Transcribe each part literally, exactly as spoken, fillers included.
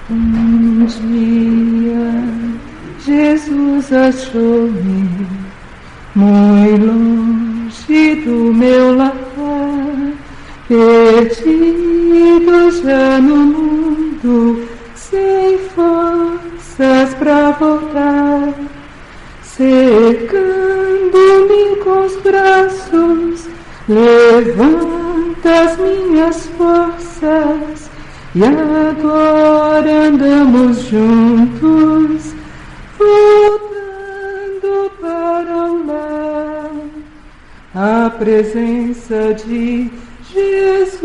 Um dia Jesus achou-me muito longe do meu lar, perdido já no mundo, sem forças pra voltar, cercando-me com os braços, levanta as minhas forças. E agora andamos juntos, voltando para o lar. A presença de Jesus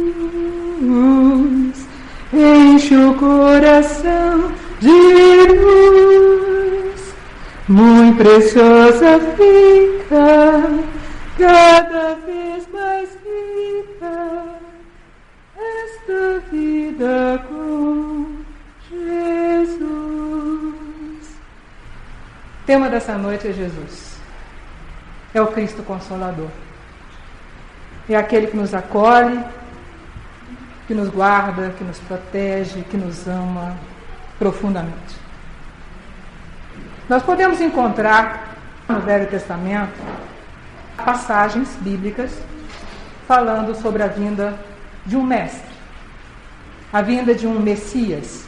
enche o coração de luz. Muito preciosa fica, cada vez mais rica, esta vida com Jesus. O tema dessa noite é Jesus. É o Cristo Consolador. É aquele que nos acolhe, que nos guarda, que nos protege, que nos ama profundamente. Nós podemos encontrar no Velho Testamento passagens bíblicas falando sobre a vinda de um mestre, a vinda de um Messias.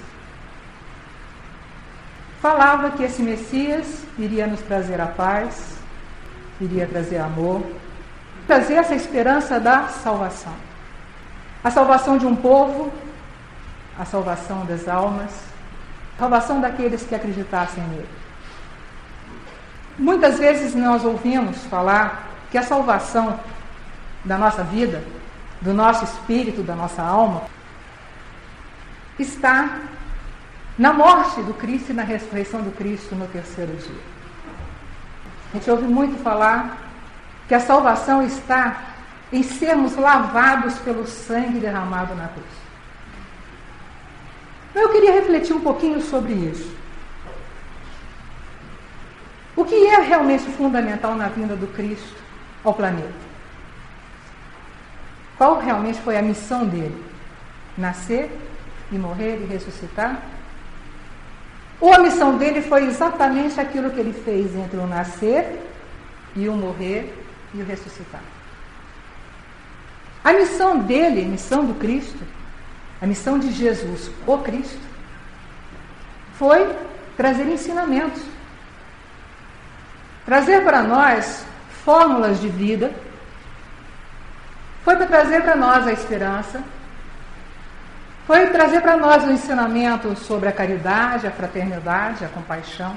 Falava que esse Messias iria nos trazer a paz, iria trazer amor, trazer essa esperança da salvação. A salvação de um povo, a salvação das almas, a salvação daqueles que acreditassem nele. Muitas vezes nós ouvimos falar que a salvação da nossa vida, do nosso espírito, da nossa alma, está na morte do Cristo e na ressurreição do Cristo no terceiro dia. A gente ouve muito falar que a salvação está em sermos lavados pelo sangue derramado na cruz. Eu queria refletir um pouquinho sobre isso. O que é realmente fundamental na vinda do Cristo ao planeta? Qual realmente foi a missão dele? Nascer e morrer e ressuscitar? Ou a missão dele foi exatamente aquilo que ele fez entre o nascer e o morrer e o ressuscitar? A missão dele, a missão do Cristo, a missão de Jesus, o Cristo, foi trazer ensinamentos. Trazer para nós fórmulas de vida. Foi para trazer para nós a esperança. Foi trazer para nós o ensinamento sobre a caridade, a fraternidade, a compaixão.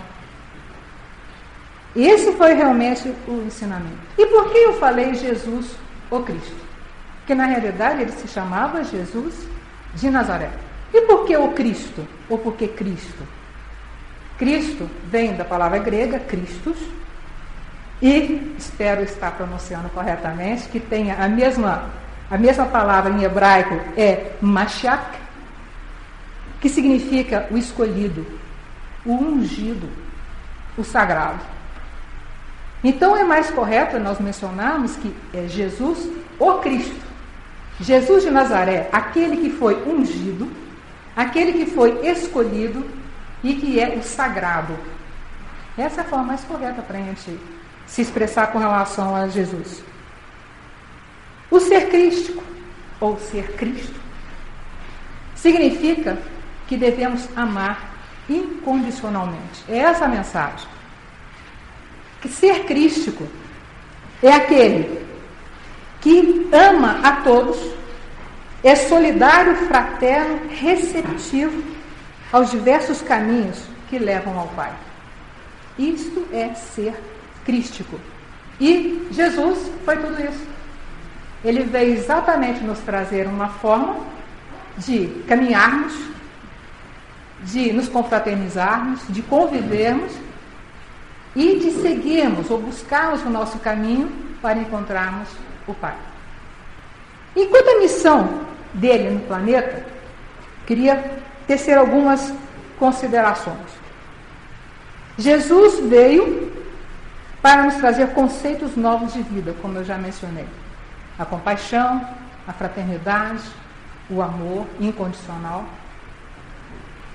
Esse foi realmente o ensinamento. E por que eu falei Jesus, o Cristo? Porque na realidade ele se chamava Jesus de Nazaré. E por que o Cristo? Ou por que Cristo? Cristo vem da palavra grega, Christos, e, espero estar pronunciando corretamente, que tenha a mesma, a mesma palavra em hebraico, é Mashiach, que significa o escolhido, o ungido, o sagrado. Então é mais correto nós mencionarmos que é Jesus, o Cristo. Jesus de Nazaré, aquele que foi ungido, aquele que foi escolhido e que é o sagrado. Essa é a forma mais correta para a gente se expressar com relação a Jesus. O ser crístico, ou ser Cristo, significa que devemos amar incondicionalmente. É essa a mensagem. Que ser crístico é aquele que ama a todos, é solidário, fraterno, receptivo aos diversos caminhos que levam ao Pai. Isto é ser crístico. E Jesus foi tudo isso. Ele veio exatamente nos trazer uma forma de caminharmos, de nos confraternizarmos, de convivermos e de seguirmos ou buscarmos o nosso caminho para encontrarmos o Pai. Enquanto a missão dele no planeta, queria tecer algumas considerações. Jesus veio para nos trazer conceitos novos de vida, como eu já mencionei. A compaixão, a fraternidade, o amor incondicional.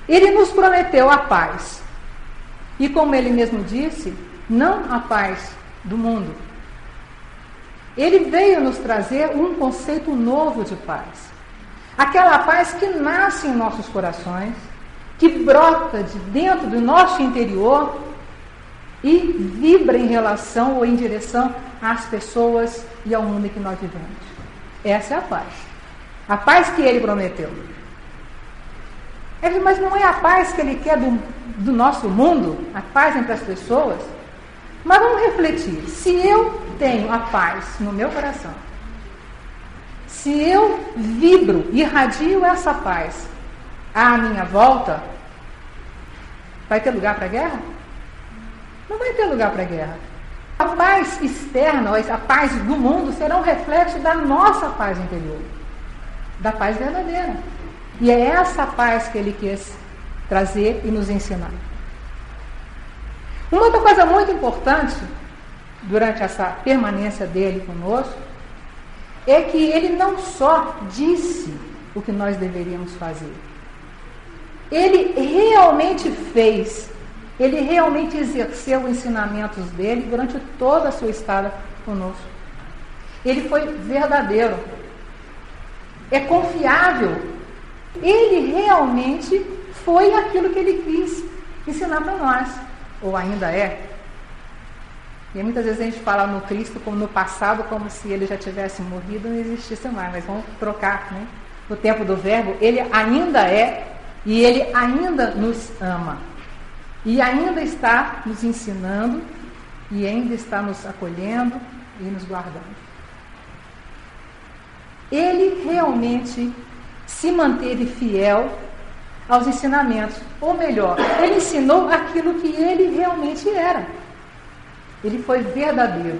Ele nos prometeu a paz. E como ele mesmo disse, não a paz do mundo. Ele veio nos trazer um conceito novo de paz. Aquela paz que nasce em nossos corações, que brota de dentro do nosso interior e vibra em relação ou em direção às pessoas e ao mundo em que nós vivemos. Essa é a paz. A paz que ele prometeu. Ele, mas não é a paz que ele quer do, do nosso mundo, a paz entre as pessoas. Mas vamos refletir. Se eu tenho a paz no meu coração, se eu vibro, irradio essa paz à minha volta, vai ter lugar para a guerra? Não vai ter lugar para a guerra. A paz externa, a paz do mundo, será um reflexo da nossa paz interior, da paz verdadeira. E é essa paz que ele quis trazer e nos ensinar. Uma outra coisa muito importante, durante essa permanência dele conosco, é que ele não só disse o que nós deveríamos fazer. Ele realmente fez, ele realmente exerceu os ensinamentos dele durante toda a sua estada conosco. Ele foi verdadeiro, é confiável. Ele realmente foi aquilo que ele quis ensinar para nós, ou ainda é. E muitas vezes a gente fala no Cristo como no passado, como se ele já tivesse morrido e não existisse mais, mas vamos trocar, né? No tempo do verbo, ele ainda é e ele ainda nos ama. E ainda está nos ensinando e ainda está nos acolhendo e nos guardando. Ele realmente se manteve fiel aos ensinamentos. Ou melhor, ele ensinou aquilo que ele realmente era. Ele foi verdadeiro.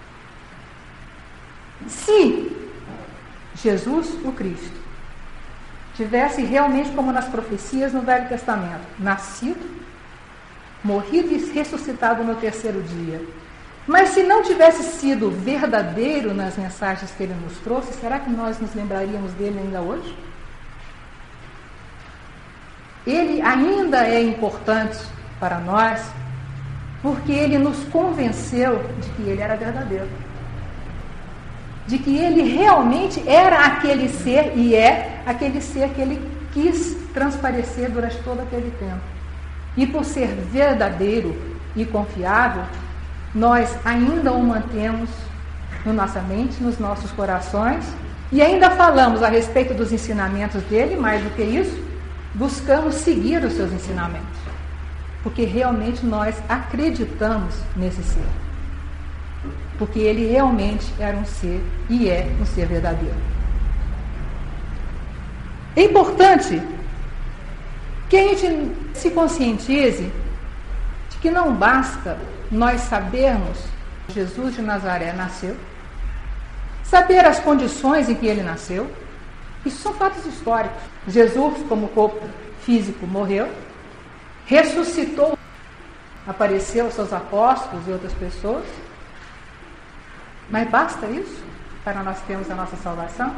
Se Jesus, o Cristo, tivesse realmente, como nas profecias no Velho Testamento, nascido, morrido e ressuscitado no terceiro dia, mas se não tivesse sido verdadeiro nas mensagens que ele nos trouxe, será que nós nos lembraríamos dele ainda hoje? Ele ainda é importante para nós, porque ele nos convenceu de que ele era verdadeiro. De que ele realmente era aquele ser e é aquele ser que ele quis transparecer durante todo aquele tempo. E por ser verdadeiro e confiável, nós ainda o mantemos na nossa mente, nos nossos corações, e ainda falamos a respeito dos ensinamentos dele, mais do que isso, buscamos seguir os seus ensinamentos, porque realmente nós acreditamos nesse ser, porque ele realmente era um ser e é um ser verdadeiro. É importante que a gente se conscientize de que não basta nós sabermos que Jesus de Nazaré nasceu, saber as condições em que ele nasceu. Isso são fatos históricos. Jesus, como corpo físico, morreu, ressuscitou, apareceu aos seus apóstolos e outras pessoas. Mas basta isso para nós termos a nossa salvação?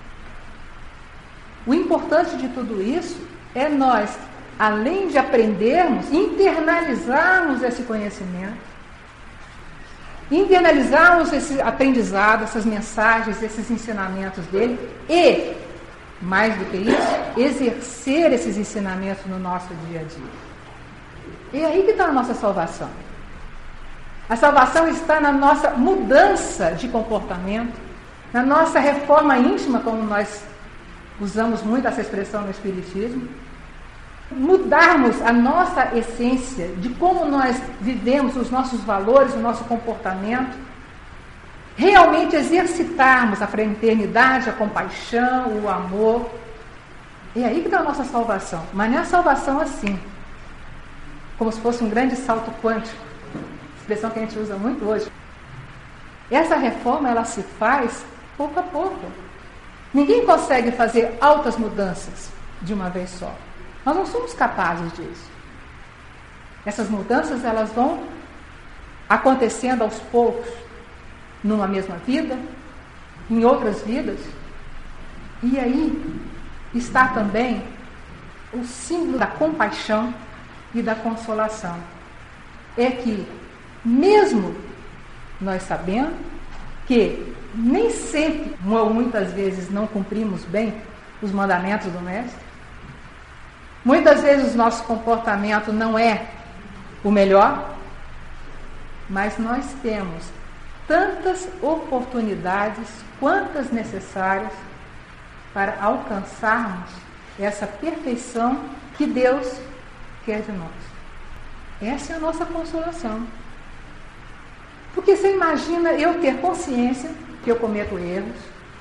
O importante de tudo isso é nós, além de aprendermos, internalizarmos esse conhecimento, internalizarmos esse aprendizado, essas mensagens, esses ensinamentos dele e, mais do que isso, exercer esses ensinamentos no nosso dia a dia. É aí que está a nossa salvação. A salvação está na nossa mudança de comportamento, na nossa reforma íntima, como nós usamos muito essa expressão no Espiritismo. Mudarmos a nossa essência de como nós vivemos, os nossos valores, o nosso comportamento. Realmente exercitarmos a fraternidade, a compaixão, o amor. É aí que está a nossa salvação. Mas não é a salvação assim, como se fosse um grande salto quântico, expressão que a gente usa muito hoje. Essa reforma, ela se faz pouco a pouco. Ninguém consegue fazer altas mudanças de uma vez só. Nós não somos capazes disso. Essas mudanças, elas vão acontecendo aos poucos, numa mesma vida, em outras vidas. E aí está também o símbolo da compaixão e da consolação. É que, mesmo nós sabendo que nem sempre, ou muitas vezes, não cumprimos bem os mandamentos do Mestre, muitas vezes o nosso comportamento não é o melhor, mas nós temos tantas oportunidades quantas necessárias para alcançarmos essa perfeição que Deus quer de nós. Essa é a nossa consolação. Porque você imagina eu ter consciência que eu cometo erros,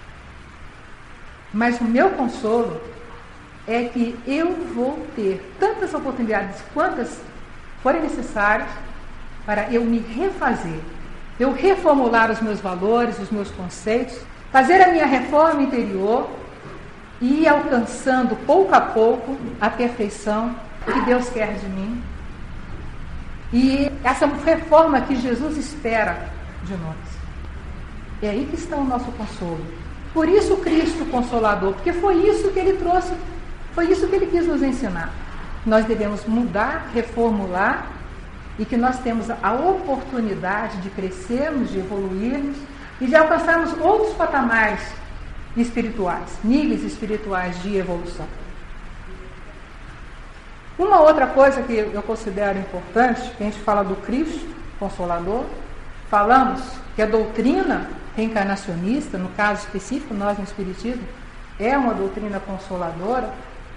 mas o meu consolo é que eu vou ter tantas oportunidades quantas forem necessárias para eu me refazer, eu reformular os meus valores, os meus conceitos, fazer a minha reforma interior e ir alcançando pouco a pouco a perfeição que Deus quer de mim. E essa reforma que Jesus espera de nós. É aí que está o nosso consolo. Por isso Cristo Consolador, porque foi isso que Ele trouxe, foi isso que Ele quis nos ensinar. Nós devemos mudar, reformular, e que nós temos a oportunidade de crescermos, de evoluirmos e de alcançarmos outros patamares espirituais, níveis espirituais de evolução. Uma outra coisa que eu considero importante, que a gente fala do Cristo Consolador, falamos que a doutrina reencarnacionista, no caso específico, nós no Espiritismo, é uma doutrina consoladora,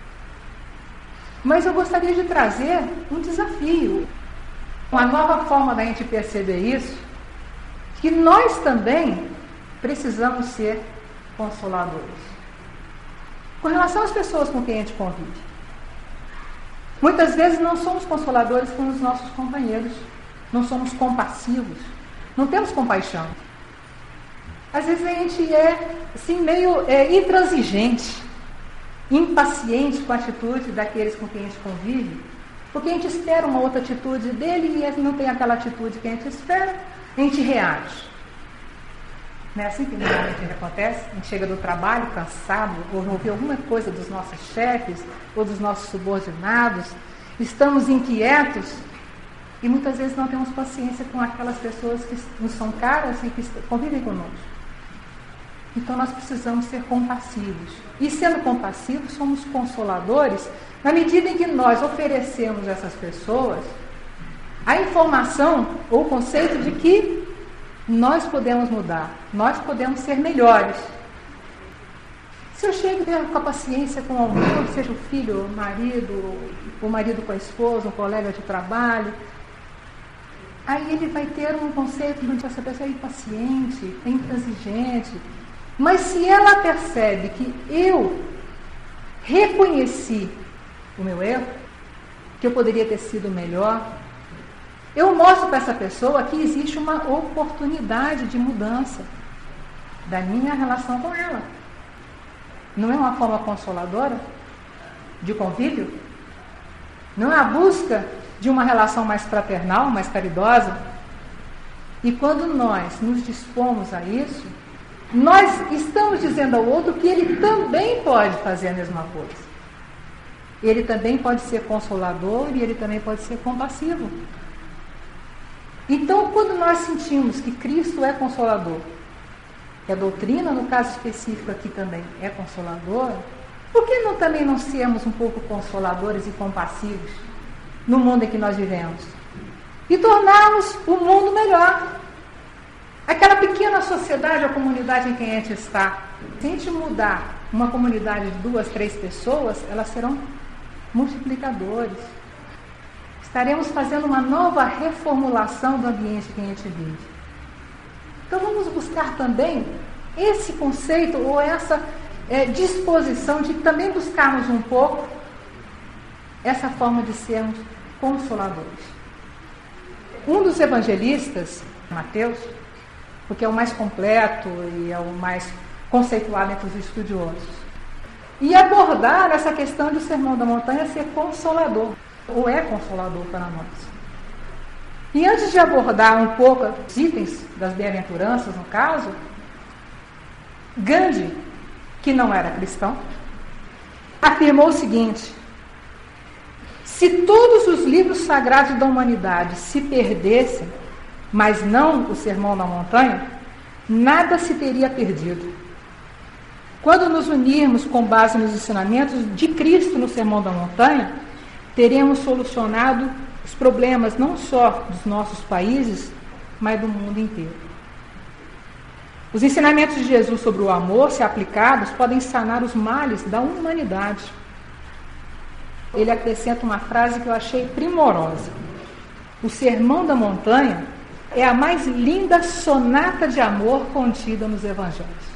mas eu gostaria de trazer um desafio, uma nova forma da gente perceber isso, que nós também precisamos ser consoladores. Com relação às pessoas com quem a gente convive. Muitas vezes não somos consoladores com os nossos companheiros, não somos compassivos, não temos compaixão. Às vezes a gente é assim, meio é, intransigente, impaciente com a atitude daqueles com quem a gente convive, porque a gente espera uma outra atitude dele e ele não tem aquela atitude que a gente espera, a gente reage. Não é assim que normalmente acontece? A gente chega do trabalho cansado, ou ouviu alguma coisa dos nossos chefes, ou dos nossos subordinados, estamos inquietos e muitas vezes não temos paciência com aquelas pessoas que nos são caras e que convivem conosco. Então nós precisamos ser compassivos. E sendo compassivos, somos consoladores na medida em que nós oferecemos a essas pessoas a informação ou o conceito de que nós podemos mudar, nós podemos ser melhores. Se eu chego com a paciência com alguém, seja o filho, o marido, o marido com a esposa, um colega de trabalho, aí ele vai ter um conceito de que essa pessoa é impaciente, é intransigente. Mas se ela percebe que eu reconheci o meu erro, que eu poderia ter sido melhor, eu mostro para essa pessoa que existe uma oportunidade de mudança da minha relação com ela. Não é uma forma consoladora de convívio? Não é a busca de uma relação mais fraternal, mais caridosa? E quando nós nos dispomos a isso, nós estamos dizendo ao outro que ele também pode fazer a mesma coisa. Ele também pode ser consolador e ele também pode ser compassivo. Então, quando nós sentimos que Cristo é consolador, que a doutrina, no caso específico aqui também é consoladora, por que não, também não sermos um pouco consoladores e compassivos no mundo em que nós vivemos? E tornarmos o mundo melhor. Aquela pequena sociedade ou comunidade em que a gente está, se a gente mudar uma comunidade de duas, três pessoas, elas serão multiplicadores. Estaremos fazendo uma nova reformulação do ambiente que a gente vive. Então vamos buscar também esse conceito ou essa é, disposição de também buscarmos um pouco essa forma de sermos consoladores. Um dos evangelistas, Mateus, porque é o mais completo e é o mais conceituado entre os estudiosos, e abordar essa questão do Sermão da Montanha ser consolador, ou é consolador para nós. E antes de abordar um pouco os itens das bem-aventuranças, no caso, Gandhi, que não era cristão, afirmou o seguinte: Se todos os livros sagrados da humanidade se perdessem, mas não o Sermão da Montanha, nada se teria perdido. Quando nos unirmos com base nos ensinamentos de Cristo no Sermão da Montanha, teremos solucionado os problemas não só dos nossos países, mas do mundo inteiro. Os ensinamentos de Jesus sobre o amor, se aplicados, podem sanar os males da humanidade. Ele acrescenta uma frase que eu achei primorosa. O Sermão da Montanha é a mais linda sonata de amor contida nos Evangelhos.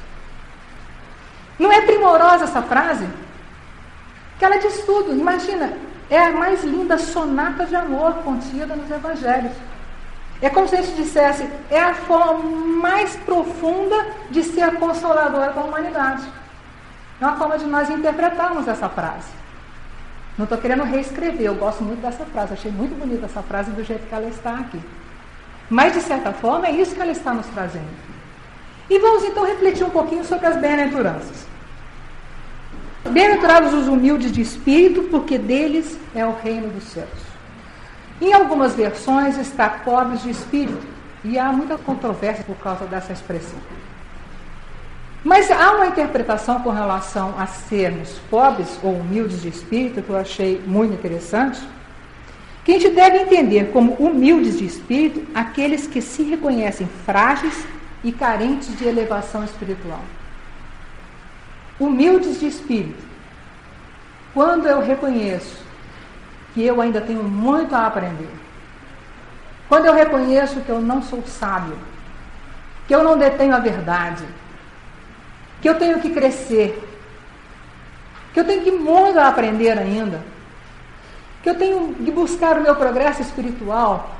Não é primorosa essa frase? Que ela diz tudo. Imagina, é a mais linda sonata de amor contida nos Evangelhos. É como se a gente dissesse, é a forma mais profunda de ser consoladora com a humanidade. É uma forma de nós interpretarmos essa frase. Não estou querendo reescrever, eu gosto muito dessa frase, achei muito bonita essa frase do jeito que ela está aqui. Mas, de certa forma, é isso que ela está nos trazendo. E vamos então refletir um pouquinho sobre as bem-aventuranças. Bem-aventurados os humildes de espírito, porque deles é o reino dos céus. Em algumas versões está pobres de espírito, e há muita controvérsia por causa dessa expressão. Mas há uma interpretação com relação a sermos pobres ou humildes de espírito, que eu achei muito interessante, que a gente deve entender como humildes de espírito aqueles que se reconhecem frágeis e carentes de elevação espiritual. Humildes de espírito. Quando eu reconheço que eu ainda tenho muito a aprender, quando eu reconheço que eu não sou sábio, que eu não detenho a verdade, que eu tenho que crescer, que eu tenho que muito a aprender ainda, que eu tenho que buscar o meu progresso espiritual,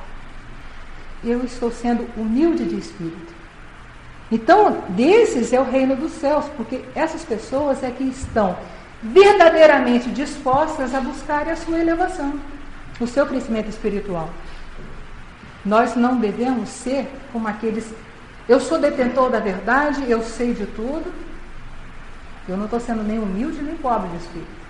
eu estou sendo humilde de espírito. Então, desses é o reino dos céus, porque essas pessoas é que estão verdadeiramente dispostas a buscarem a sua elevação, o seu crescimento espiritual. Nós não devemos ser como aqueles, eu sou detentor da verdade, eu sei de tudo, eu não estou sendo nem humilde nem pobre de espírito.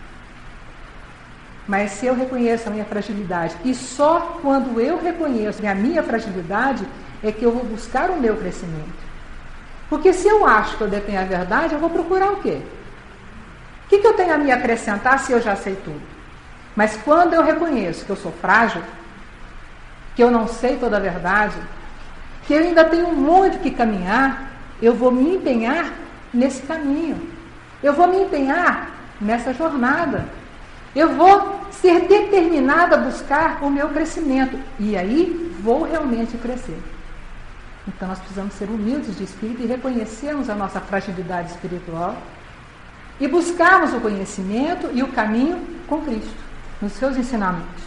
Mas se eu reconheço a minha fragilidade, e só quando eu reconheço a minha fragilidade é que eu vou buscar o meu crescimento. Porque se eu acho que eu detenho a verdade, eu vou procurar o quê? O que, que eu tenho a me acrescentar se eu já sei tudo? Mas quando eu reconheço que eu sou frágil, que eu não sei toda a verdade, que eu ainda tenho muito que caminhar, eu vou me empenhar nesse caminho. Eu vou me empenhar nessa jornada. Eu vou ser determinada a buscar o meu crescimento. E aí vou realmente crescer. Então nós precisamos ser humildes de espírito e reconhecermos a nossa fragilidade espiritual e buscarmos o conhecimento e o caminho com Cristo, nos seus ensinamentos.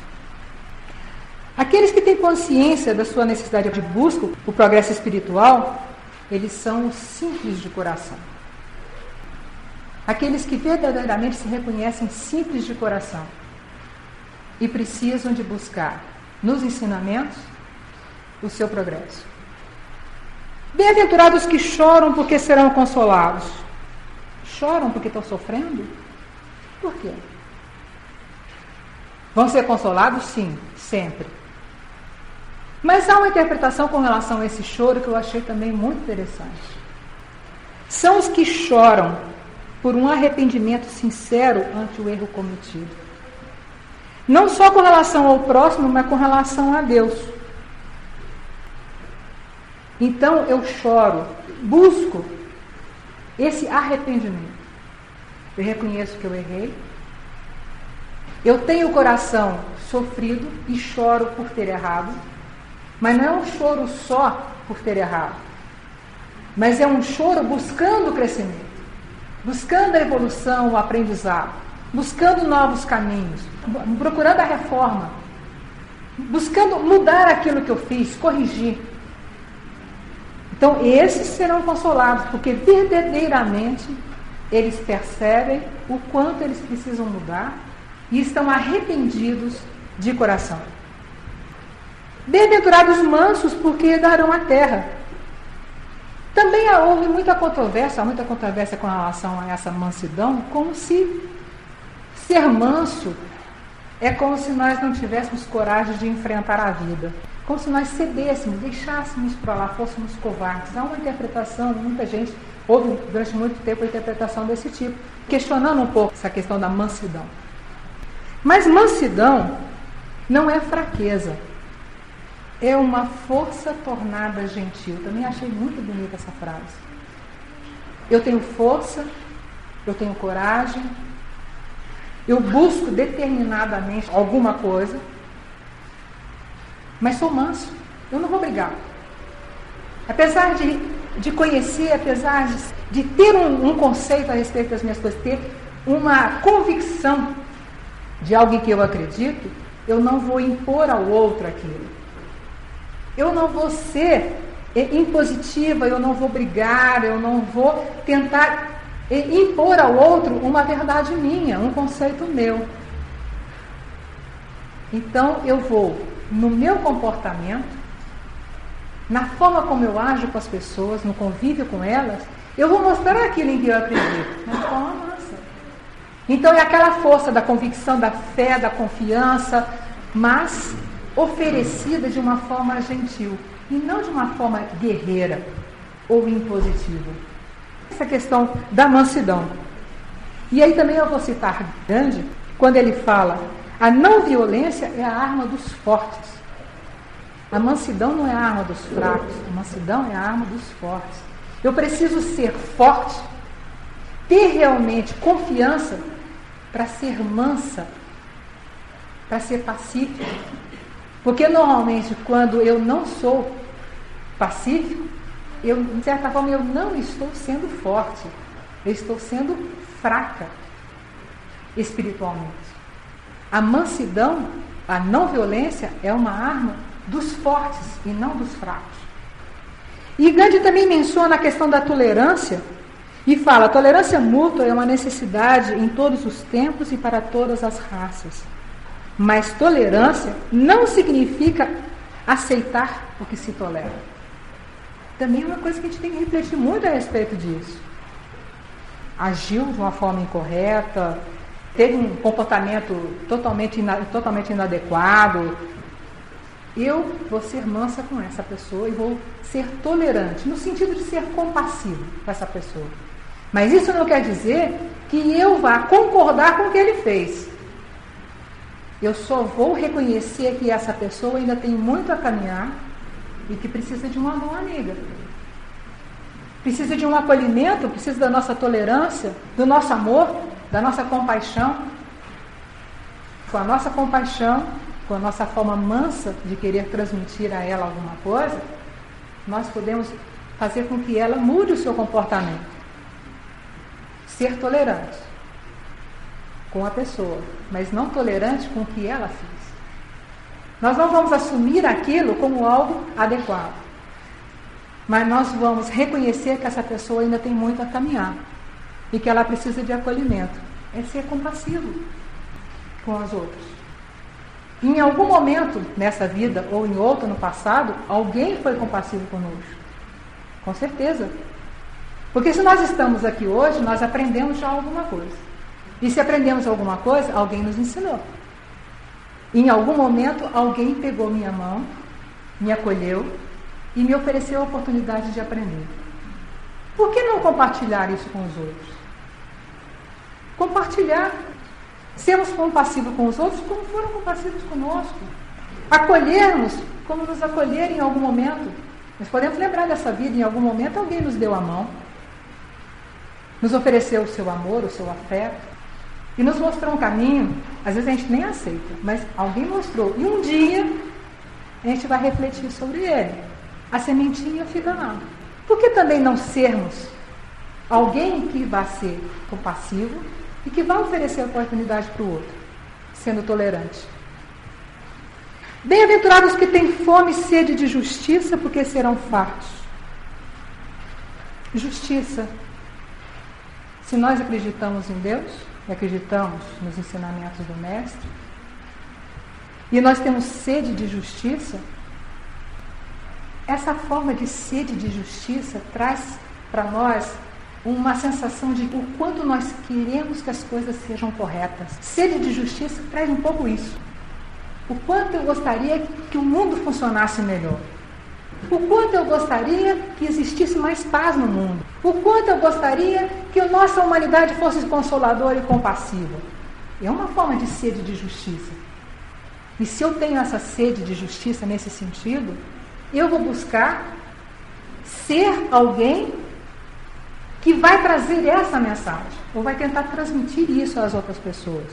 Aqueles que têm consciência da sua necessidade de busca, o progresso espiritual, eles são os simples de coração. Aqueles que verdadeiramente se reconhecem simples de coração e precisam de buscar nos ensinamentos o seu progresso. Bem-aventurados que choram porque serão consolados. Choram porque estão sofrendo? Por quê? Vão ser consolados? Sim, sempre. Mas há uma interpretação com relação a esse choro que eu achei também muito interessante. São os que choram por um arrependimento sincero ante o erro cometido. Não só com relação ao próximo, mas com relação a Deus. Então eu choro, busco esse arrependimento. Eu reconheço que eu errei. Eu tenho o coração sofrido e choro por ter errado. Mas não é um choro só por ter errado. Mas é um choro buscando o crescimento. Buscando a evolução, o aprendizado. Buscando novos caminhos. Procurando a reforma. Buscando mudar aquilo que eu fiz, corrigir. Então, esses serão consolados, porque verdadeiramente eles percebem o quanto eles precisam mudar e estão arrependidos de coração. Bem-aventurados mansos, porque herdarão a terra. Também houve muita controvérsia, muita controvérsia com relação a essa mansidão, como se ser manso é como se nós não tivéssemos coragem de enfrentar a vida. Como se nós cedêssemos, deixássemos para lá, fôssemos covardes. Há uma interpretação, muita gente houve durante muito tempo a interpretação desse tipo, questionando um pouco essa questão da mansidão. Mas mansidão não é fraqueza, é uma força tornada gentil. Também achei muito bonita essa frase. Eu tenho força, eu tenho coragem, eu busco determinadamente alguma coisa, mas sou manso, eu não vou brigar. Apesar de, de conhecer, apesar de, de ter um, um conceito a respeito das minhas coisas, ter uma convicção de algo em que eu acredito, eu não vou impor ao outro aquilo. Eu não vou ser impositiva, eu não vou brigar, eu não vou tentar impor ao outro uma verdade minha, um conceito meu. Então eu vou, no meu comportamento, na forma como eu ajo com as pessoas, no convívio com elas, eu vou mostrar aquilo em que eu acredito, mas com a massa. Então é aquela força da convicção, da fé, da confiança, mas oferecida de uma forma gentil e não de uma forma guerreira ou impositiva. Essa questão da mansidão. E aí também eu vou citar Gandhi, quando ele fala: a não violência é a arma dos fortes. A mansidão não é a arma dos fracos, a mansidão é a arma dos fortes. Eu preciso ser forte, ter realmente confiança para ser mansa, para ser pacífica. Porque normalmente quando eu não sou pacífico, eu, de certa forma eu não estou sendo forte, eu estou sendo fraca espiritualmente. A mansidão, a não violência é uma arma dos fortes e não dos fracos. E Gandhi também menciona a questão da tolerância e fala: a tolerância mútua é uma necessidade em todos os tempos e para todas as raças. Mas tolerância não significa aceitar o que se tolera. Também é uma coisa que a gente tem que refletir muito a respeito disso. Agiu de uma forma incorreta, teve um comportamento totalmente, ina, totalmente inadequado. Eu vou ser mansa com essa pessoa e vou ser tolerante, no sentido de ser compassivo com essa pessoa. Mas isso não quer dizer que eu vá concordar com o que ele fez. Eu só vou reconhecer que essa pessoa ainda tem muito a caminhar e que precisa de uma mão amiga. Precisa de um acolhimento, precisa da nossa tolerância, do nosso amor, da nossa compaixão. Com a nossa compaixão, com a nossa forma mansa de querer transmitir a ela alguma coisa, nós podemos fazer com que ela mude o seu comportamento. Ser tolerante com a pessoa, mas não tolerante com o que ela fez. Nós não vamos assumir aquilo como algo adequado, mas nós vamos reconhecer que essa pessoa ainda tem muito a caminhar e que ela precisa de acolhimento. É ser compassivo com os outros. Em algum momento nessa vida ou em outro no passado, alguém foi compassivo conosco. Com certeza. Porque se nós estamos aqui hoje, nós aprendemos já alguma coisa. E se aprendemos alguma coisa, alguém nos ensinou. Em algum momento, alguém pegou minha mão, me acolheu e me ofereceu a oportunidade de aprender. Por que não compartilhar isso com os outros? Compartilhar. Sermos compassivos com os outros como foram compassivos conosco. Acolhermos como nos acolheram em algum momento. Nós podemos lembrar dessa vida, em algum momento alguém nos deu a mão, nos ofereceu o seu amor, o seu afeto, e nos mostrou um caminho. Às vezes a gente nem aceita, mas alguém mostrou. E um dia a gente vai refletir sobre ele. A sementinha fica lá. Por que também não sermos alguém que vai ser compassivo e que vai oferecer a oportunidade para o outro, sendo tolerante? Bem-aventurados que têm fome e sede de justiça, porque serão fartos. Justiça. Se nós acreditamos em Deus, e acreditamos nos ensinamentos do Mestre, e nós temos sede de justiça, essa forma de sede de justiça traz para nós uma sensação de o quanto nós queremos que as coisas sejam corretas. Sede de justiça traz um pouco isso. O quanto eu gostaria que o mundo funcionasse melhor. O quanto eu gostaria que existisse mais paz no mundo. O quanto eu gostaria que a nossa humanidade fosse consoladora e compassiva. É uma forma de sede de justiça. E se eu tenho essa sede de justiça nesse sentido, eu vou buscar ser alguém que vai trazer essa mensagem, ou vai tentar transmitir isso às outras pessoas.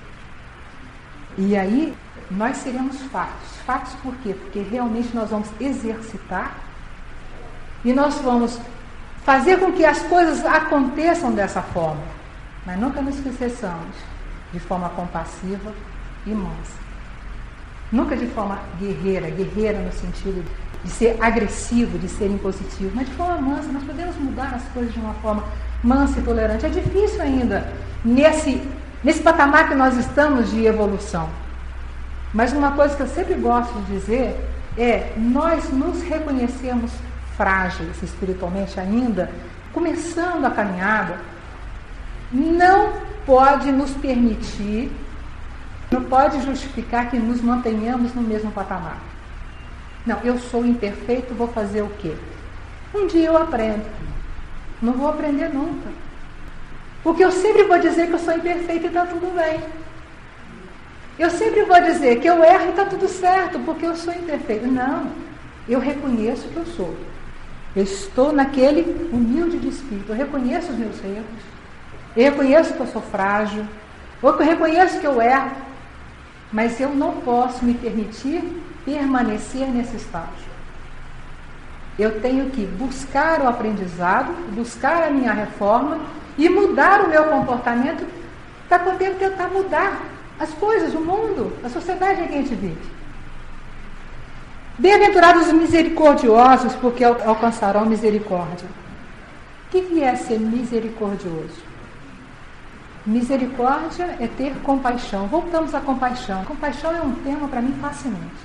E aí, nós seremos fatos. Fatos por quê? Porque realmente nós vamos exercitar e nós vamos fazer com que as coisas aconteçam dessa forma. Mas nunca nos esqueçamos de forma compassiva e mansa. Nunca de forma guerreira, guerreira no sentido de ser agressivo, de ser impositivo, mas de forma mansa. Nós podemos mudar as coisas de uma forma mansa e tolerante. É difícil ainda nesse, nesse patamar que nós estamos de evolução. Mas uma coisa que eu sempre gosto de dizer é, nós nos reconhecemos frágeis espiritualmente ainda, começando a caminhada, não pode nos permitir, não pode justificar que nos mantenhamos no mesmo patamar. Não, eu sou imperfeito, vou fazer o quê? Um dia eu aprendo. Não vou aprender nunca. Porque eu sempre vou dizer que eu sou imperfeito e está tudo bem. Eu sempre vou dizer que eu erro e está tudo certo, porque eu sou imperfeito. Não, eu reconheço que eu sou. Eu estou naquele humilde de espírito. Eu reconheço os meus erros. Eu reconheço que eu sou frágil. Eu reconheço que eu erro. Mas eu não posso me permitir permanecer nesse estágio. Eu tenho que buscar o aprendizado, buscar a minha reforma e mudar o meu comportamento para poder tentar mudar as coisas, o mundo, a sociedade em que a gente vive. Bem-aventurados os misericordiosos, porque alcançarão misericórdia. O que é ser misericordioso? Misericórdia é ter compaixão. Voltamos à compaixão. Compaixão é um tema para mim fascinante.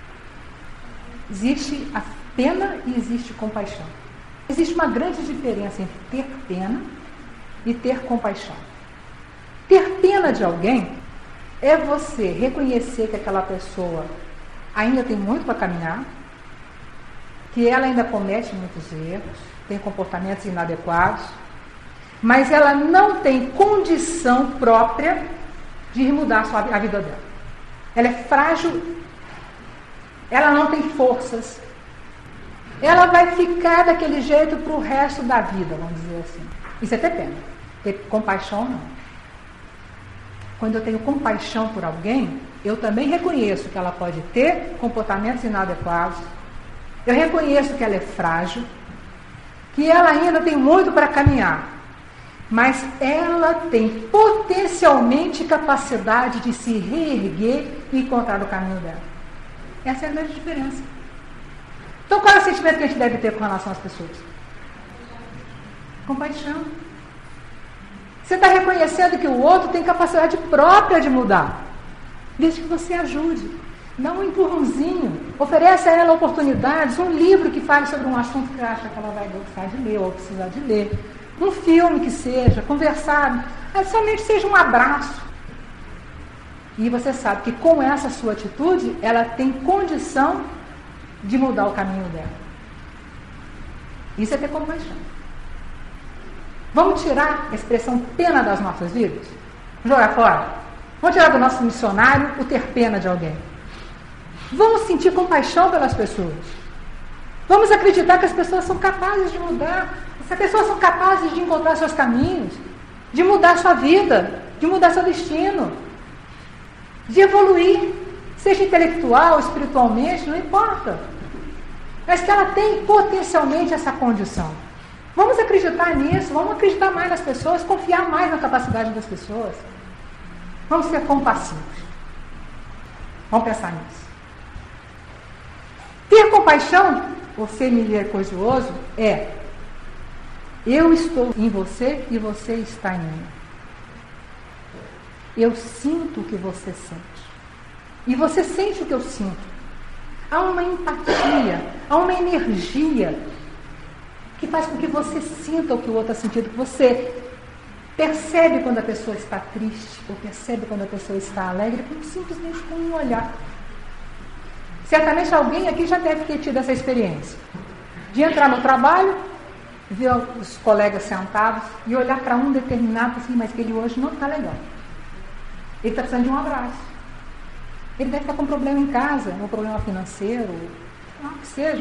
Existe a pena e existe compaixão. Existe uma grande diferença entre ter pena e ter compaixão. Ter pena de alguém é você reconhecer que aquela pessoa ainda tem muito para caminhar, que ela ainda comete muitos erros, tem comportamentos inadequados, mas ela não tem condição própria de mudar a, sua, a vida dela. Ela é frágil, ela não tem forças, ela vai ficar daquele jeito para o resto da vida, vamos dizer assim. Isso é ter pena. Ter compaixão, não. Quando eu tenho compaixão por alguém, eu também reconheço que ela pode ter comportamentos inadequados, eu reconheço que ela é frágil, que ela ainda tem muito para caminhar, mas ela tem potencialmente capacidade de se reerguer e encontrar o caminho dela. Essa é a grande diferença. Então, qual é o sentimento que a gente deve ter com relação às pessoas? Compaixão. Você está reconhecendo que o outro tem capacidade própria de mudar, desde que você ajude. Dá um empurrãozinho, oferece a ela oportunidades, um livro que fale sobre um assunto que acha que ela vai gostar de ler ou precisar de ler, um filme que seja, conversar, mas somente seja um abraço. E você sabe que com essa sua atitude, ela tem condição de mudar o caminho dela. Isso é ter compaixão. Vamos tirar a expressão pena das nossas vidas? Jogar fora? Vamos tirar do nosso missionário o ter pena de alguém. Vamos sentir compaixão pelas pessoas. Vamos acreditar que as pessoas são capazes de mudar. As pessoas são capazes de encontrar seus caminhos, de mudar sua vida, de mudar seu destino, de evoluir, seja intelectual, espiritualmente, não importa. Mas que ela tem potencialmente essa condição. Vamos acreditar nisso, vamos acreditar mais nas pessoas, confiar mais na capacidade das pessoas. Vamos ser compassivos. Vamos pensar nisso. Ter compaixão, ou ser misericordioso, é eu estou em você e você está em mim. Eu sinto o que você sente. E você sente o que eu sinto. Há uma empatia, há uma energia que faz com que você sinta o que o outro está sentindo, que você percebe quando a pessoa está triste, ou percebe quando a pessoa está alegre, simplesmente com um olhar. Certamente alguém aqui já deve ter tido essa experiência, de entrar no trabalho, ver os colegas sentados e olhar para um determinado assim, mas que ele hoje não está legal. Ele está precisando de um abraço. Ele deve estar com um problema em casa, um problema financeiro, o que seja.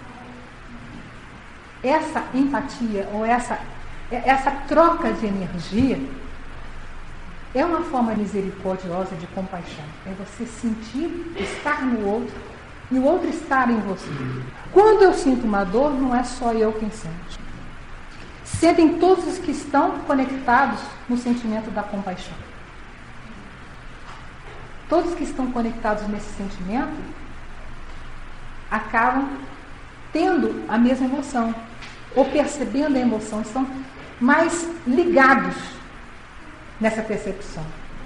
Essa empatia, ou essa, essa troca de energia, é uma forma misericordiosa de compaixão. É você sentir, estar no outro, e o outro estar em você. Quando eu sinto uma dor, não é só eu quem sente. Sentem todos os que estão conectados no sentimento da compaixão. Todos que estão conectados nesse sentimento acabam tendo a mesma emoção, ou percebendo a emoção, estão mais ligados nessa percepção.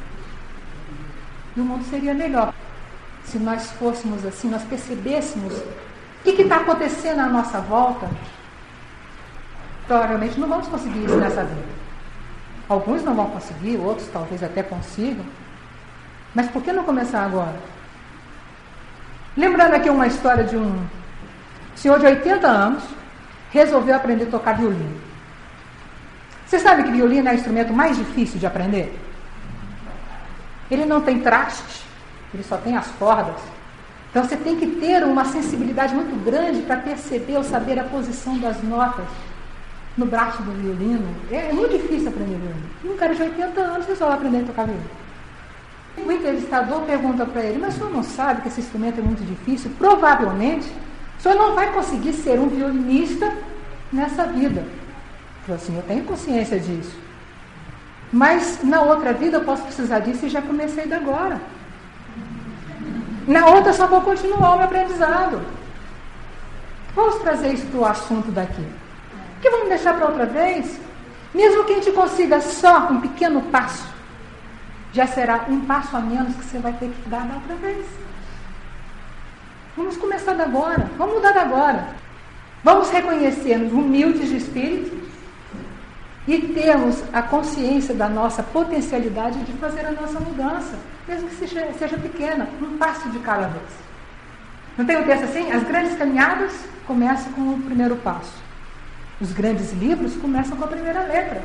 E o mundo seria melhor se nós fôssemos assim, nós percebêssemos o que está acontecendo à nossa volta. Provavelmente não vamos conseguir isso nessa vida. Alguns não vão conseguir, outros talvez até consigam. Mas por que não começar agora? Lembrando aqui uma história de um senhor de oitenta anos, resolveu aprender a tocar violino. Você sabe que violino é o instrumento mais difícil de aprender? Ele não tem traste, ele só tem as cordas. Então você tem que ter uma sensibilidade muito grande para perceber ou saber a posição das notas no braço do violino. É, é muito difícil aprender violino. E um cara de oitenta anos resolve aprender a tocar violino. O entrevistador pergunta para ele, mas o senhor não sabe que esse instrumento é muito difícil? Provavelmente, o senhor não vai conseguir ser um violinista nessa vida. Ele falou assim, eu tenho consciência disso. Mas na outra vida eu posso precisar disso e já comecei de agora. Na outra só vou continuar o meu aprendizado. Vamos trazer isso para o assunto daqui. Que vamos deixar para outra vez? Mesmo que a gente consiga só um pequeno passo, já será um passo a menos que você vai ter que dar da outra vez. Vamos começar de agora, vamos mudar de agora. Vamos reconhecer-nos humildes de espírito e termos a consciência da nossa potencialidade de fazer a nossa mudança, mesmo que seja, seja pequena, um passo de cada vez. Não tem um texto assim? As grandes caminhadas começam com o primeiro passo. Os grandes livros começam com a primeira letra.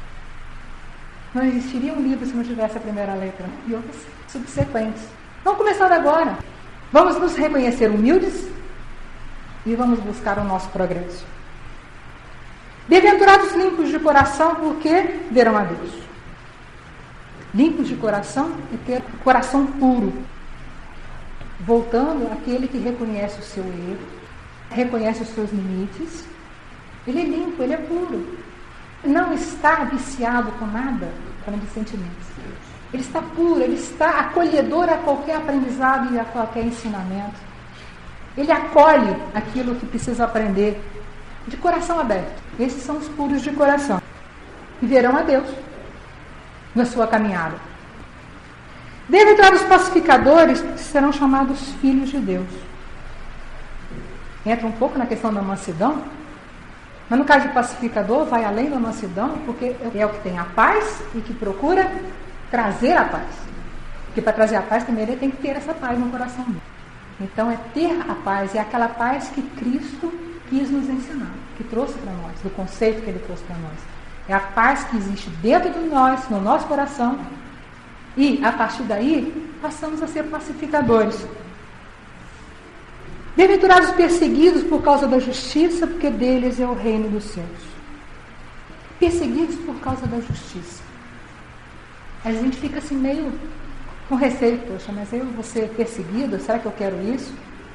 Não existiria um livro se não tivesse a primeira letra e outras subsequentes. Vamos começar agora. Vamos nos reconhecer humildes e vamos buscar o nosso progresso. Bem-aventurados limpos de coração, porque verão a Deus. Limpos de coração é ter coração puro. Voltando àquele que reconhece o seu erro, reconhece os seus limites. Ele é limpo, ele é puro. Não está viciado com nada, falando de sentimentos. Ele está puro, ele está acolhedor a qualquer aprendizado e a qualquer ensinamento. Ele acolhe aquilo que precisa aprender de coração aberto. Esses são os puros de coração. E verão a Deus na sua caminhada. Bem-aventurados pacificadores serão chamados filhos de Deus. Entra um pouco na questão da mansidão, mas no caso de pacificador, vai além da mansidão, porque é o que tem a paz e que procura trazer a paz. Porque para trazer a paz, primeiro ele tem que ter essa paz no coração dele. Então é ter a paz, é aquela paz que Cristo quis nos ensinar, que trouxe para nós, do conceito que ele trouxe para nós. É a paz que existe dentro de nós, no nosso coração, e a partir daí passamos a ser pacificadores. Bem-aventurados perseguidos por causa da justiça, porque deles é o reino dos céus. Perseguidos por causa da justiça. A gente fica assim meio com receio, poxa, mas eu vou ser perseguido, será que eu quero isso?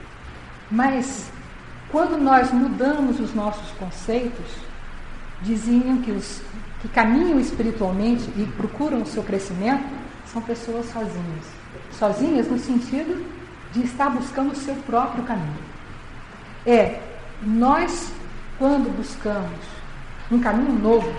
Mas quando nós mudamos os nossos conceitos, diziam que os que caminham espiritualmente e procuram o seu crescimento são pessoas sozinhas. Sozinhas no sentido de estar buscando o seu próprio caminho. É, nós, quando buscamos um caminho novo,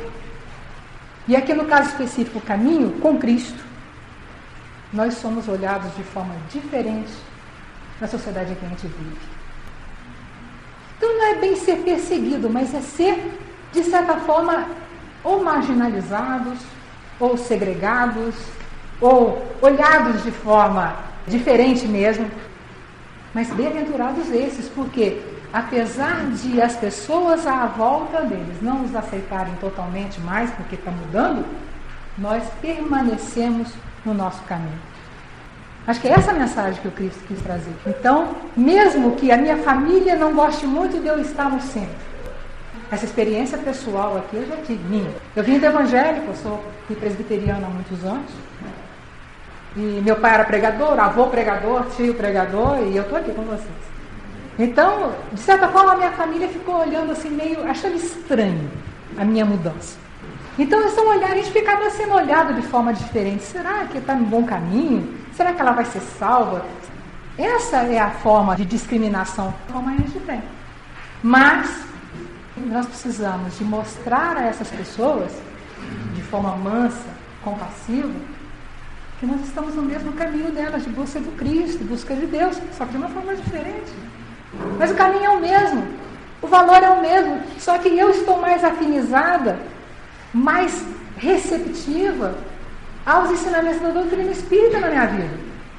e aqui no caso específico, o caminho com Cristo, nós somos olhados de forma diferente na sociedade em que a gente vive. Então não é bem ser perseguido, mas é ser, de certa forma, ou marginalizados, ou segregados, ou olhados de forma diferente mesmo. Mas bem-aventurados esses, porque apesar de as pessoas à volta deles não os aceitarem totalmente mais, porque está mudando, nós permanecemos no nosso caminho. Acho que é essa a mensagem que o Cristo quis trazer. Então, mesmo que a minha família não goste muito de eu estar no centro, essa experiência pessoal aqui eu já tive, minha. Eu vim do evangélico, eu sou presbiteriana há muitos anos, e meu pai era pregador, avô pregador, tio pregador, e eu estou aqui com vocês. Então, de certa forma, a minha família ficou olhando assim, meio, achando estranho a minha mudança. Então, eles estão olhando, a gente ficava sendo olhado de forma diferente. Será que está no bom caminho? Será que ela vai ser salva? Essa é a forma de discriminação que a gente tem. Mas, nós precisamos de mostrar a essas pessoas, de forma mansa, compassiva, que nós estamos no mesmo caminho delas, de busca do Cristo, busca de Deus, só que de uma forma diferente. Mas o caminho é o mesmo, o valor é o mesmo, só que eu estou mais afinizada, mais receptiva aos ensinamentos da doutrina espírita na minha vida.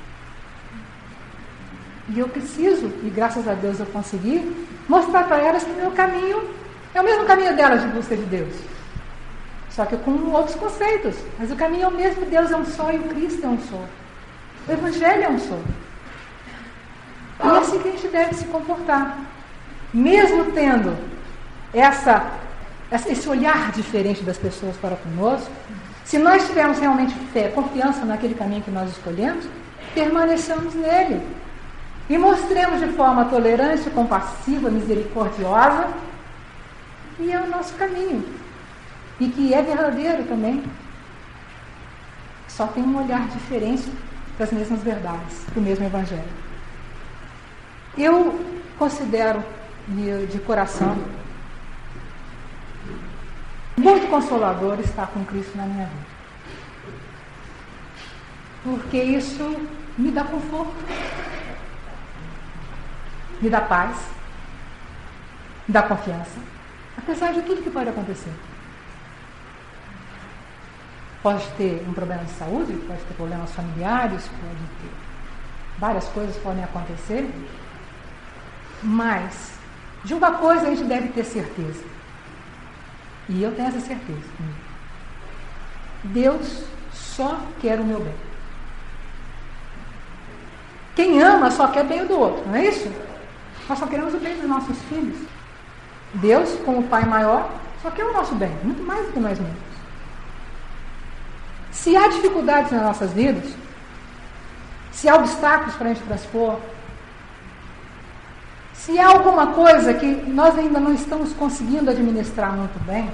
E eu preciso, e graças a Deus eu consegui, mostrar para elas que o meu caminho é o mesmo caminho delas de busca de Deus. Só que com outros conceitos. Mas o caminho é o mesmo, Deus é um só e o Cristo é um só. O Evangelho é um só. E é assim que a gente deve se comportar. Mesmo tendo essa, esse olhar diferente das pessoas para conosco, se nós tivermos realmente fé, confiança naquele caminho que nós escolhemos, permaneçamos nele. E mostremos de forma tolerante, compassiva, misericordiosa, e é o nosso caminho. E que é verdadeiro também. Só tem um olhar diferente das mesmas verdades, do mesmo Evangelho. Eu considero de, de coração muito consolador estar com Cristo na minha vida. Porque isso me dá conforto, me dá paz, me dá confiança, apesar de tudo que pode acontecer. Pode ter um problema de saúde, pode ter problemas familiares, pode ter várias coisas podem acontecer, mas de uma coisa a gente deve ter certeza, e eu tenho essa certeza: Deus só quer o meu bem. Quem ama só quer bem o do outro, não é isso? Nós só queremos o bem dos nossos filhos. Deus, como Pai maior, só quer o nosso bem, muito mais do que nós mesmos. Se há dificuldades nas nossas vidas, se há obstáculos para a gente transpor, se há alguma coisa que nós ainda não estamos conseguindo administrar muito bem,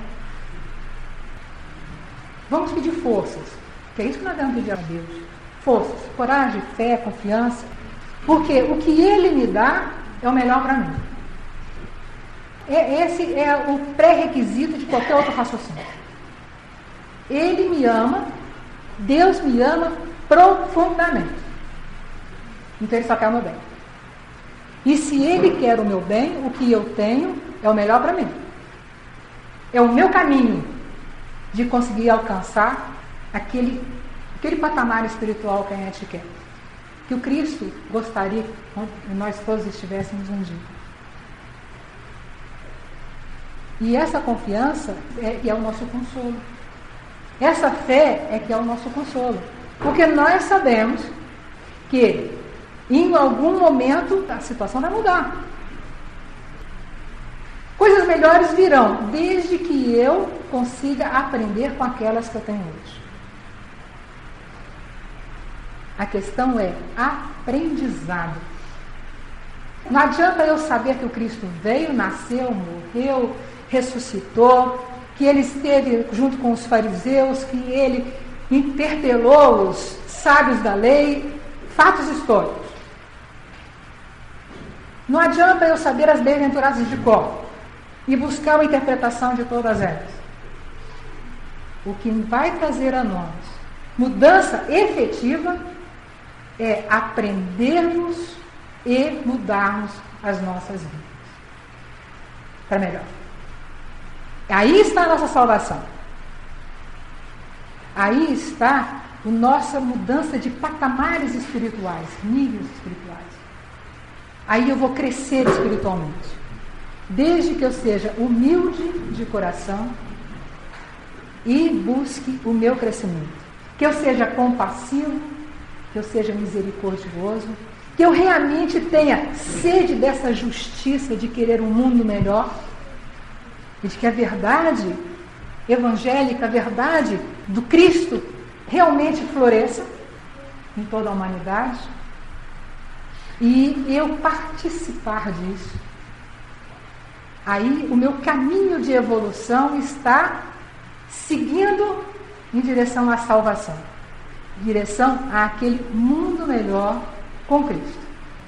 vamos pedir forças, que é isso que nós devemos pedir a Deus. Forças, coragem, fé, confiança, porque o que Ele me dá é o melhor para mim. Esse é o pré-requisito de qualquer outro raciocínio. Ele me ama, Deus me ama profundamente. Então Ele só quer o meu bem. E se Ele quer o meu bem, o que eu tenho é o melhor para mim. É o meu caminho de conseguir alcançar aquele, aquele patamar espiritual que a gente quer. Que o Cristo gostaria que nós todos estivéssemos um dia. E essa confiança é, é o nosso consolo. Essa fé é que é o nosso consolo. Porque nós sabemos que em algum momento a situação vai mudar. Coisas melhores virão, desde que eu consiga aprender com aquelas que eu tenho hoje. A questão é aprendizado. Não adianta eu saber que o Cristo veio, nasceu, morreu, ressuscitou, que ele esteve junto com os fariseus, que ele interpelou os sábios da lei, fatos históricos. Não adianta eu saber as bem-aventuradas de cor e buscar uma interpretação de todas elas. O que vai trazer a nós mudança efetiva é aprendermos e mudarmos as nossas vidas. para melhor. Aí está a nossa salvação. Aí está a nossa mudança de patamares espirituais, níveis espirituais. Aí eu vou crescer espiritualmente. Desde que eu seja humilde de coração e busque o meu crescimento. Que eu seja compassivo, que eu seja misericordioso, que eu realmente tenha sede dessa justiça de querer um mundo melhor e de que a verdade evangélica, a verdade do Cristo realmente floresça em toda a humanidade e eu participar disso. Aí o meu caminho de evolução está seguindo em direção à salvação, em direção àquele mundo melhor com Cristo.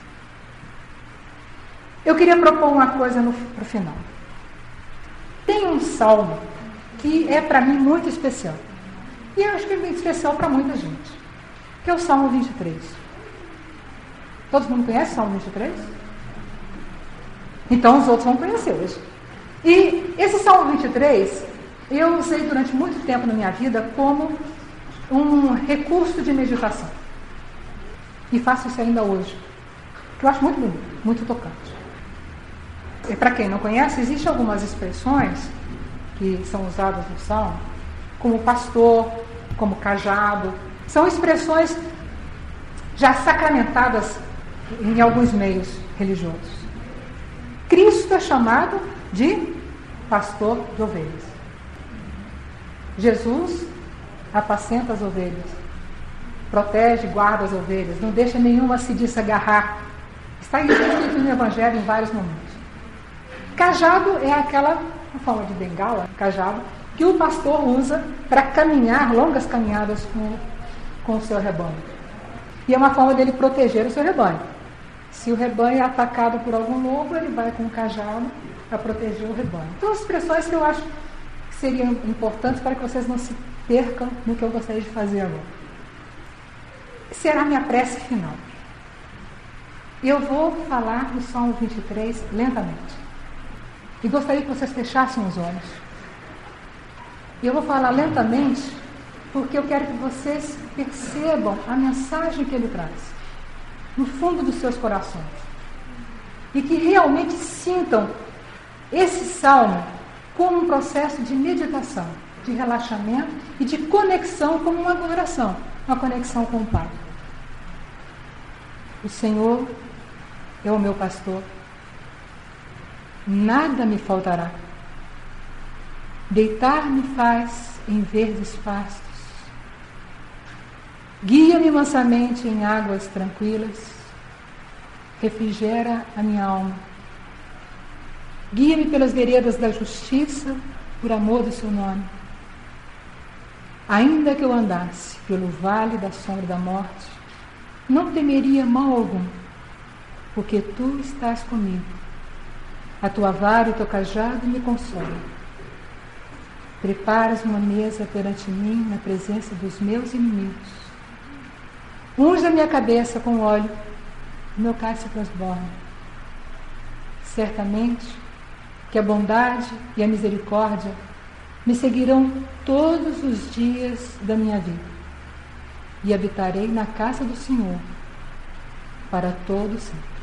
Eu queria propor uma coisa para o final. Tem um salmo que é para mim muito especial. E eu acho que é muito especial para muita gente. Que é o Salmo vinte e três. Todo mundo conhece o Salmo vinte e três? Então os outros vão conhecer hoje. E esse Salmo vinte e três, eu usei durante muito tempo na minha vida como um recurso de meditação. E faço isso ainda hoje. Que eu acho muito bonito, muito tocante. E para quem não conhece, existem algumas expressões que são usadas no Salmo, como pastor, como cajado. São expressões já sacramentadas em alguns meios religiosos. Cristo é chamado de pastor de ovelhas. Jesus apacenta as ovelhas, protege e guarda as ovelhas, não deixa nenhuma se desagarrar. Está escrito no Evangelho em vários momentos. Cajado é aquela uma forma de bengala, cajado, que o pastor usa para caminhar longas caminhadas com, com o seu rebanho. E é uma forma dele proteger o seu rebanho. Se o rebanho é atacado por algum lobo, ele vai com o cajado para proteger o rebanho. Então, expressões que eu acho que seriam importantes para que vocês não se percam no que eu gostaria de fazer agora. Será a minha prece final. Eu vou falar do Salmo vinte e três lentamente. E gostaria que vocês fechassem os olhos. E eu vou falar lentamente, porque eu quero que vocês percebam a mensagem que ele traz, no fundo dos seus corações. E que realmente sintam esse salmo como um processo de meditação, de relaxamento e de conexão como uma oração, uma conexão com o Pai. O Senhor é o meu pastor. Nada me faltará. Deitar-me faz em verdes pastos. Guia-me mansamente em águas tranquilas. Refrigera a minha alma. Guia-me pelas veredas da justiça, por amor do seu nome. Ainda que eu andasse pelo vale da sombra da morte, não temeria mal algum, porque tu estás comigo. A tua vara e o teu cajado me consolam. Preparas uma mesa perante mim na presença dos meus inimigos. Unge a minha cabeça com óleo, o meu cálice transborda. Certamente que a bondade e a misericórdia me seguirão todos os dias da minha vida, e habitarei na casa do Senhor para todo sempre.